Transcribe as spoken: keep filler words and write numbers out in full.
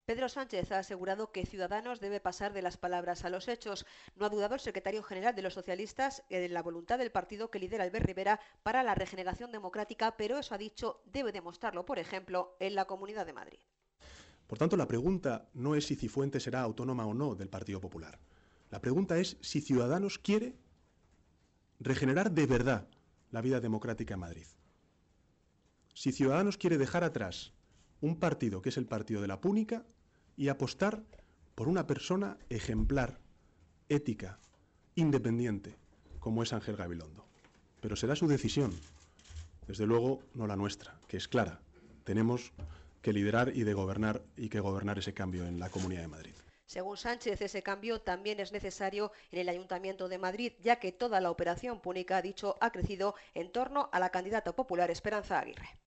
Pedro Sánchez ha asegurado que Ciudadanos debe pasar de las palabras a los hechos. No ha dudado el secretario general de los socialistas de la voluntad del partido que lidera Albert Rivera para la regeneración democrática, pero eso, ha dicho, debe demostrarlo, por ejemplo, en la Comunidad de Madrid. Por tanto, la pregunta no es si Cifuentes será autónoma o no del Partido Popular. La pregunta es si Ciudadanos quiere regenerar de verdad la vida democrática en Madrid. Si Ciudadanos quiere dejar atrás un partido que es el partido de la púnica y apostar por una persona ejemplar, ética, independiente, como es Ángel Gabilondo. Pero será su decisión, desde luego no la nuestra, que es clara. Tenemos que liderar y de gobernar y que gobernar ese cambio en la Comunidad de Madrid. Según Sánchez, ese cambio también es necesario en el Ayuntamiento de Madrid, ya que toda la operación púnica, ha dicho, ha crecido en torno a la candidata popular Esperanza Aguirre.